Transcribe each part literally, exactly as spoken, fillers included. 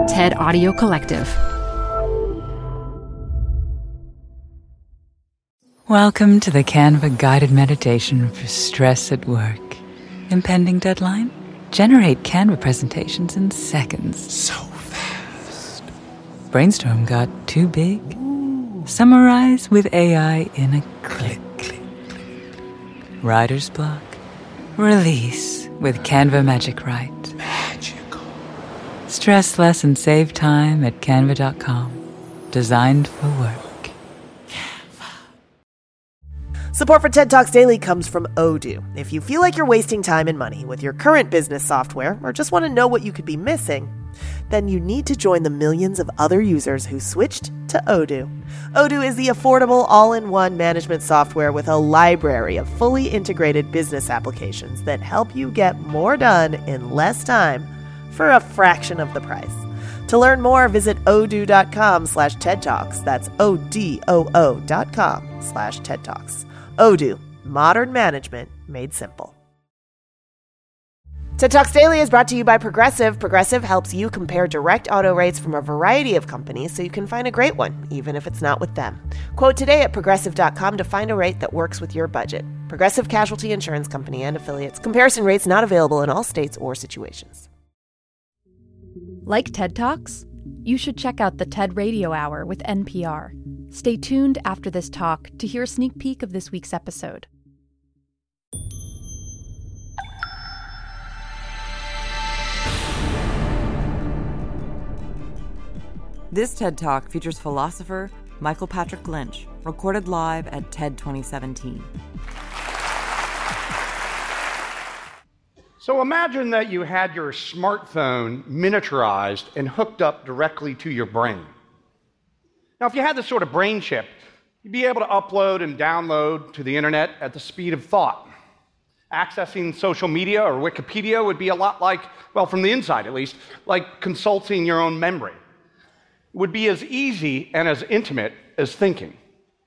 TED Audio Collective. Welcome to the Canva guided meditation for stress at work. Impending deadline? Generate Canva presentations in seconds. So fast. Brainstorm got too big? Ooh. Summarize with A I in a click. click, click. Writer's block? Release with Canva Magic Write. Magical. Stress less and save time at canva dot com. Designed for work. Support for TED Talks Daily comes from Odoo. If you feel like you're wasting time and money with your current business software or just want to know what you could be missing, then you need to join the millions of other users who switched to Odoo. Odoo is the affordable all-in-one management software with a library of fully integrated business applications that help you get more done in less time for a fraction of the price. To learn more, visit odoo.com slash TED Talks. That's O-D-O-O dot com slash TED Talks. Odoo, modern management made simple. TED Talks Daily is brought to you by Progressive. Progressive helps you compare direct auto rates from a variety of companies so you can find a great one, even if it's not with them. Quote today at progressive dot com to find a rate that works with your budget. Progressive Casualty Insurance Company and Affiliates. Comparison rates not available in all states or situations. Like TED Talks? You should check out the TED Radio Hour with N P R. Stay tuned after this talk to hear a sneak peek of this week's episode. This TED Talk features philosopher Michael Patrick Lynch, recorded live at TED twenty seventeen. So imagine that you had your smartphone miniaturized and hooked up directly to your brain. Now, if you had this sort of brain chip, you'd be able to upload and download to the internet at the speed of thought. Accessing social media or Wikipedia would be a lot like, well, from the inside at least, like consulting your own memory. It would be as easy and as intimate as thinking.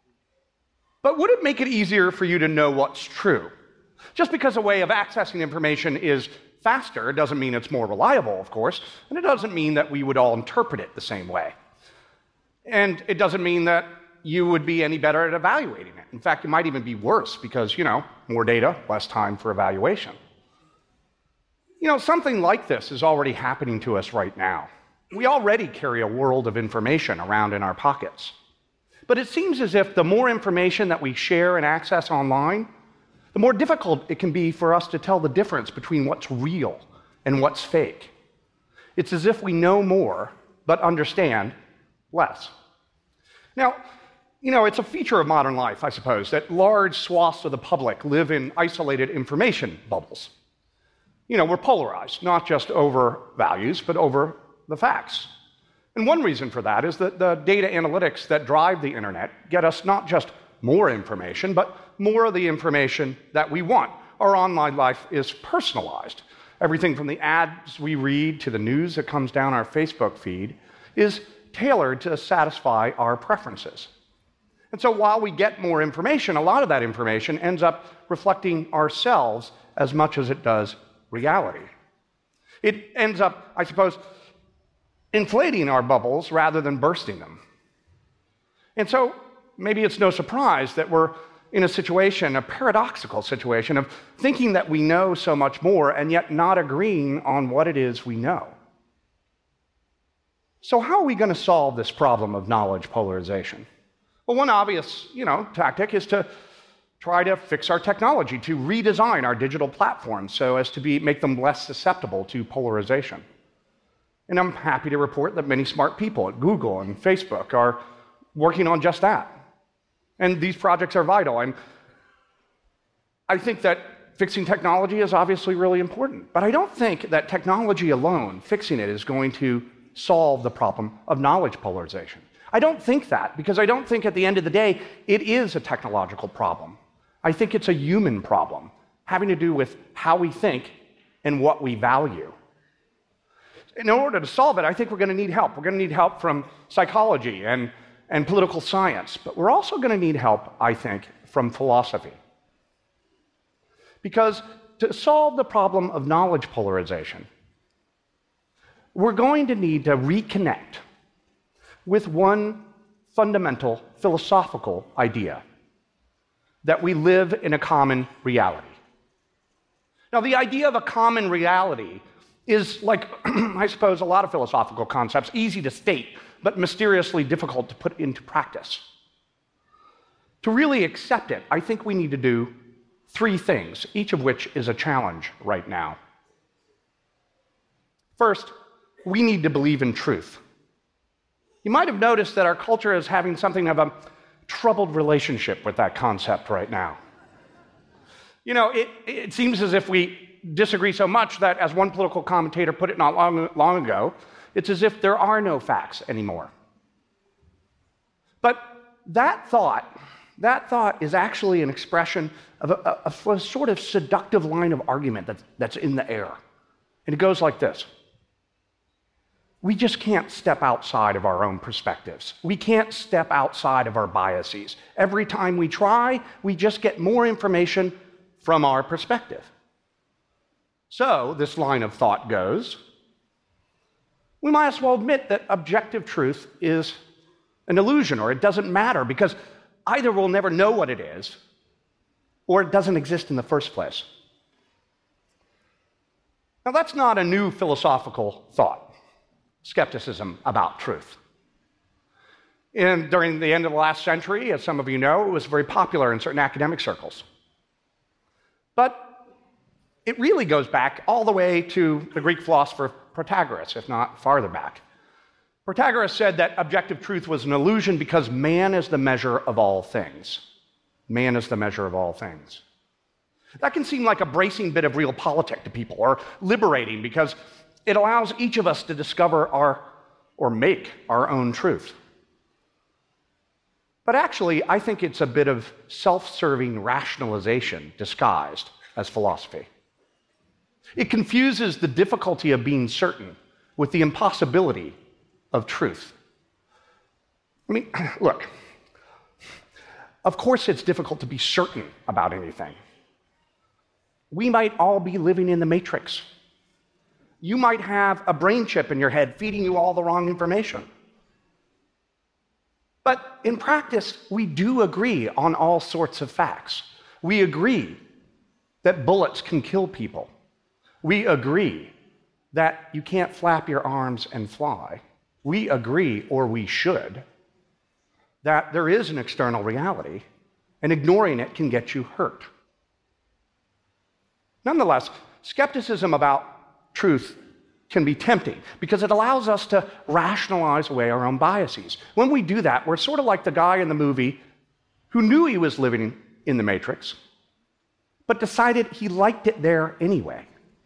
But would it make it easier for you to know what's true? Just because a way of accessing information is faster doesn't mean it's more reliable, of course, and it doesn't mean that we would all interpret it the same way. And it doesn't mean that you would be any better at evaluating it. In fact, it might even be worse because, you know, more data, less time for evaluation. You know, something like this is already happening to us right now. We already carry a world of information around in our pockets. But it seems as if the more information that we share and access online, the more difficult it can be for us to tell the difference between what's real and what's fake. It's as if we know more, but understand less. Now, you know, it's a feature of modern life, I suppose, that large swaths of the public live in isolated information bubbles. You know, we're polarized, not just over values, but over the facts. And one reason for that is that the data analytics that drive the internet get us not just more information, but more of the information that we want. Our online life is personalized. Everything from the ads we read to the news that comes down our Facebook feed is tailored to satisfy our preferences. And so while we get more information, a lot of that information ends up reflecting ourselves as much as it does reality. It ends up, I suppose, inflating our bubbles rather than bursting them. And so maybe it's no surprise that we're in a situation, a paradoxical situation, of thinking that we know so much more and yet not agreeing on what it is we know. So how are we going to solve this problem of knowledge polarization? Well, one obvious, you know, tactic is to try to fix our technology, to redesign our digital platforms so as to be, make them less susceptible to polarization. And I'm happy to report that many smart people at Google and Facebook are working on just that. And these projects are vital. And I think that fixing technology is obviously really important. But I don't think that technology alone, fixing it, is going to solve the problem of knowledge polarization. I don't think that, because I don't think at the end of the day it is a technological problem. I think it's a human problem, having to do with how we think and what we value. In order to solve it, I think we're going to need help. We're going to need help from psychology and, and political science, but we're also going to need help, I think, from philosophy. Because to solve the problem of knowledge polarization, we're going to need to reconnect with one fundamental philosophical idea, that we live in a common reality. Now, the idea of a common reality is like, I suppose, a lot of philosophical concepts, easy to state, but mysteriously difficult to put into practice. To really accept it, I think we need to do three things, each of which is a challenge right now. First, we need to believe in truth. You might have noticed that our culture is having something of a troubled relationship with that concept right now. You know, it, it seems as if we disagree so much that, as one political commentator put it not long, long ago, it's as if there are no facts anymore. But that thought, that thought is actually an expression of a, of a sort of seductive line of argument that's, that's in the air. And it goes like this. We just can't step outside of our own perspectives. We can't step outside of our biases. Every time we try, we just get more information from our perspective. So, this line of thought goes, we might as well admit that objective truth is an illusion, or it doesn't matter, because either we'll never know what it is, or it doesn't exist in the first place. Now, that's not a new philosophical thought. Skepticism about truth. And during the end of the last century, as some of you know, it was very popular in certain academic circles. But it really goes back all the way to the Greek philosopher Protagoras, if not farther back. Protagoras said that objective truth was an illusion because man is the measure of all things. Man is the measure of all things. That can seem like a bracing bit of realpolitik to people, or liberating, because it allows each of us to discover our, or make our own truth. But actually, I think it's a bit of self-serving rationalization disguised as philosophy. It confuses the difficulty of being certain with the impossibility of truth. I mean, look, of course it's difficult to be certain about anything. We might all be living in the Matrix. You might have a brain chip in your head feeding you all the wrong information. But in practice, we do agree on all sorts of facts. We agree that bullets can kill people. We agree that you can't flap your arms and fly. We agree, or we should, that there is an external reality, and ignoring it can get you hurt. Nonetheless, skepticism about truth can be tempting because it allows us to rationalize away our own biases. When we do that, we're sort of like the guy in the movie who knew he was living in the Matrix, but decided he liked it there anyway.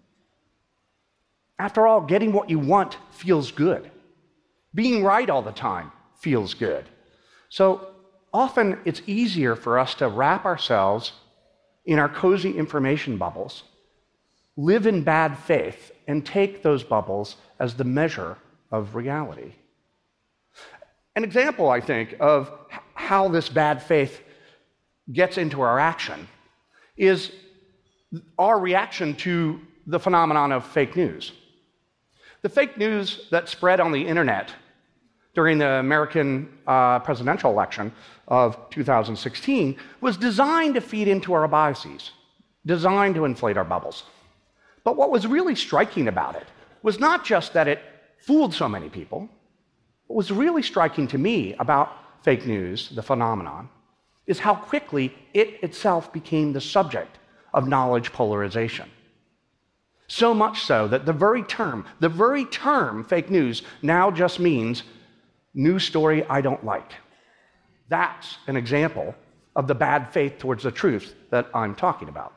After all, getting what you want feels good. Being right all the time feels good. So often it's easier for us to wrap ourselves in our cozy information bubbles, live in bad faith, and take those bubbles as the measure of reality. An example, I think, of how this bad faith gets into our action is our reaction to the phenomenon of fake news. The fake news that spread on the internet during the American uh, presidential election of two thousand sixteen was designed to feed into our biases, designed to inflate our bubbles. But what was really striking about it was not just that it fooled so many people. What was really striking to me about fake news, the phenomenon, is how quickly it itself became the subject of knowledge polarization. So much so that the very term, the very term fake news now just means news story I don't like. That's an example of the bad faith towards the truth that I'm talking about.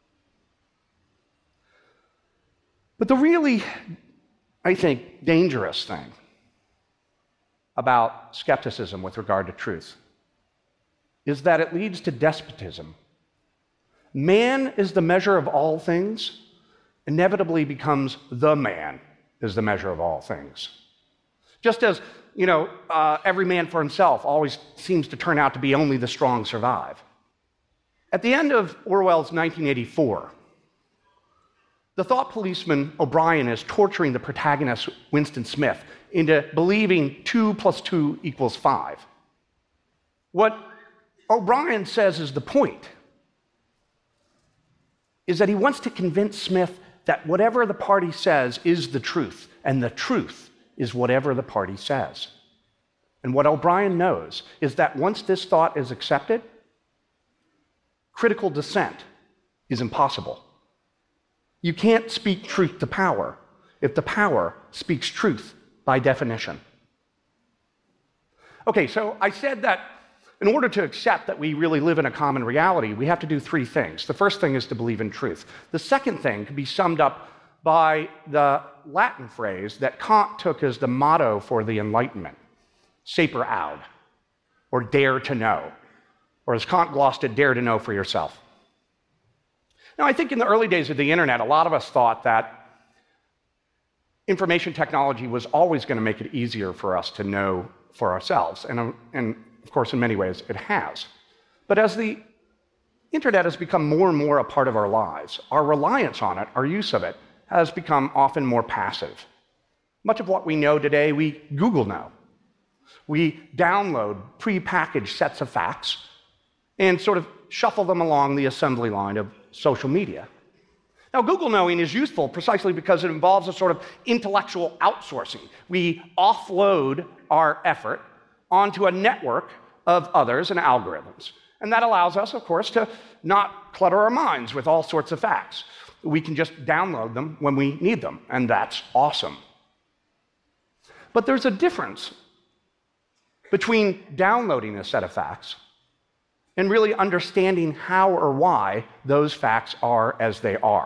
But the really, I think, dangerous thing about skepticism with regard to truth is that it leads to despotism. Man is the measure of all things, inevitably becomes the man is the measure of all things. Just as, you know, uh, every man for himself always seems to turn out to be only the strong survive. At the end of Orwell's nineteen eighty-four, The thought policeman O'Brien is torturing the protagonist Winston Smith into believing two plus two equals five. What O'Brien says is the point, is that he wants to convince Smith that whatever the party says is the truth, and the truth is whatever the party says. And what O'Brien knows is that once this thought is accepted, critical dissent is impossible. You can't speak truth to power if the power speaks truth by definition. Okay, so I said that in order to accept that we really live in a common reality, we have to do three things. The first thing is to believe in truth. The second thing can be summed up by the Latin phrase that Kant took as the motto for the Enlightenment, saper aude, or dare to know, or as Kant glossed it, dare to know for yourself. Now, I think in the early days of the internet, a lot of us thought that information technology was always going to make it easier for us to know for ourselves, and, and of course, in many ways, it has. But as the internet has become more and more a part of our lives, our reliance on it, our use of it, has become often more passive. Much of what we know today, we Google know. We download pre-packaged sets of facts and sort of shuffle them along the assembly line of social media. Now, Google knowing is useful precisely because it involves a sort of intellectual outsourcing. We offload our effort onto a network of others and algorithms. And that allows us, of course, to not clutter our minds with all sorts of facts. We can just download them when we need them, and that's awesome. But there's a difference between downloading a set of facts and really understanding how or why those facts are as they are.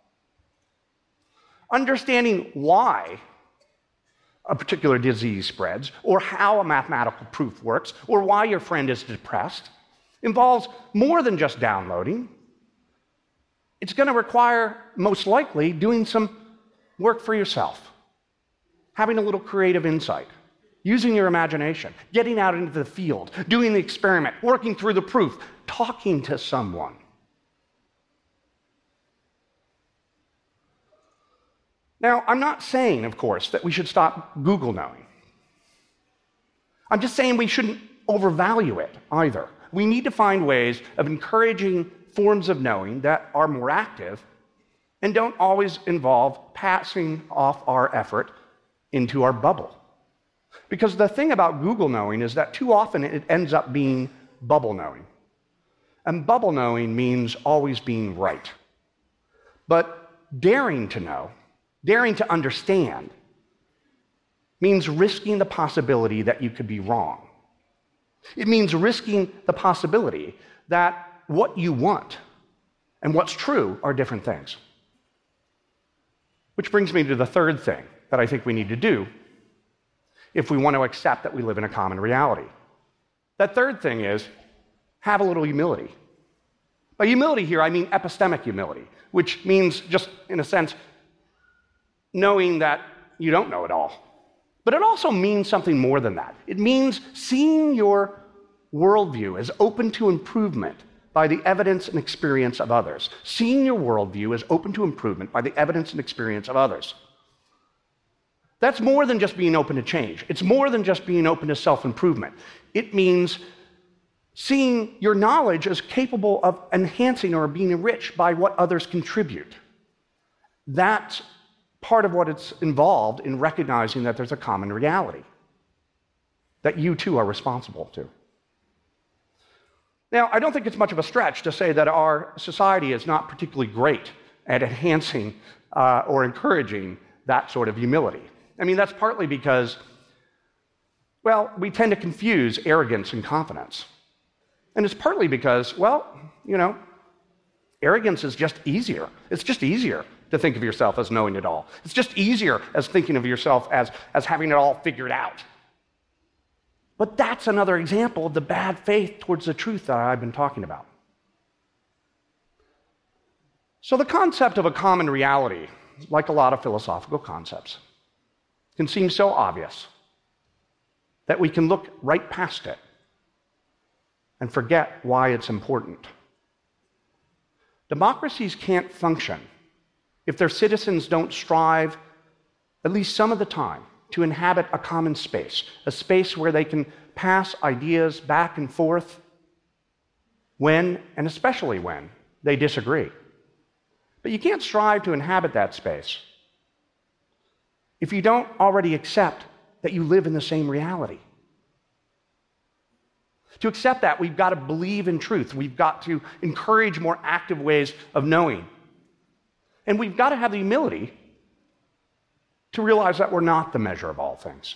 Understanding why a particular disease spreads, or how a mathematical proof works, or why your friend is depressed, involves more than just downloading. It's going to require, most likely, doing some work for yourself, having a little creative insight, using your imagination, getting out into the field, doing the experiment, working through the proof, talking to someone. Now, I'm not saying, of course, that we should stop Google knowing. I'm just saying we shouldn't overvalue it either. We need to find ways of encouraging forms of knowing that are more active and don't always involve passing off our effort into our bubble. Because the thing about Google knowing is that too often it ends up being bubble knowing. And bubble knowing means always being right. But daring to know, daring to understand, means risking the possibility that you could be wrong. It means risking the possibility that what you want and what's true are different things. Which brings me to the third thing that I think we need to do if we want to accept that we live in a common reality. That third thing is have a little humility. By humility here, I mean epistemic humility, which means just, in a sense, knowing that you don't know it all. But it also means something more than that. It means seeing your worldview as open to improvement by the evidence and experience of others. Seeing your worldview as open to improvement by the evidence and experience of others. That's more than just being open to change. It's more than just being open to self-improvement. It means seeing your knowledge as capable of enhancing or being enriched by what others contribute. That's part of what it's involved in recognizing that there's a common reality that you too are responsible to. Now, I don't think it's much of a stretch to say that our society is not particularly great at enhancing uh, or encouraging that sort of humility. I mean, that's partly because, well, we tend to confuse arrogance and confidence. And it's partly because, well, you know, arrogance is just easier. It's just easier to think of yourself as knowing it all. It's just easier as thinking of yourself as, as having it all figured out. But that's another example of the bad faith towards the truth that I've been talking about. So the concept of a common reality, like a lot of philosophical concepts, can seem so obvious that we can look right past it and forget why it's important. Democracies can't function if their citizens don't strive, at least some of the time, to inhabit a common space, a space where they can pass ideas back and forth when, and especially when, they disagree. But you can't strive to inhabit that space if you don't already accept that you live in the same reality. To accept that, we've got to believe in truth. We've got to encourage more active ways of knowing. And we've got to have the humility to realize that we're not the measure of all things.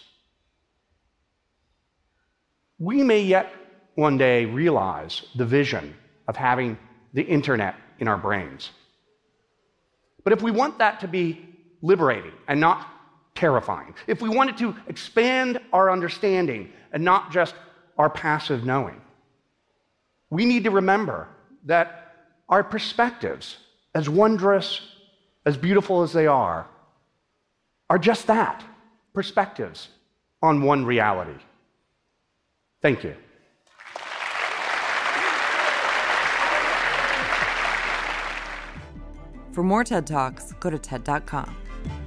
We may yet one day realize the vision of having the internet in our brains. But if we want that to be liberating and not terrifying, if we want it to expand our understanding and not just our passive knowing, we need to remember that our perspectives, as wondrous, as beautiful as they are, are just that, perspectives on one reality. Thank you. For more TED Talks, go to TED dot com.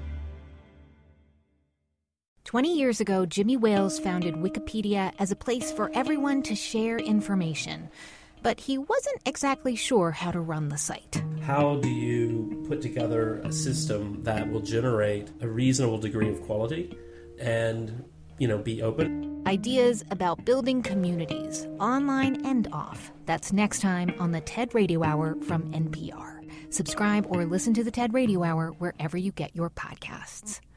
Twenty years ago, Jimmy Wales founded Wikipedia as a place for everyone to share information. But he wasn't exactly sure how to run the site. How do you put together a system that will generate a reasonable degree of quality and, you know, be open? Ideas about building communities, online and off. That's next time on the TED Radio Hour from N P R. Subscribe or listen to the TED Radio Hour wherever you get your podcasts.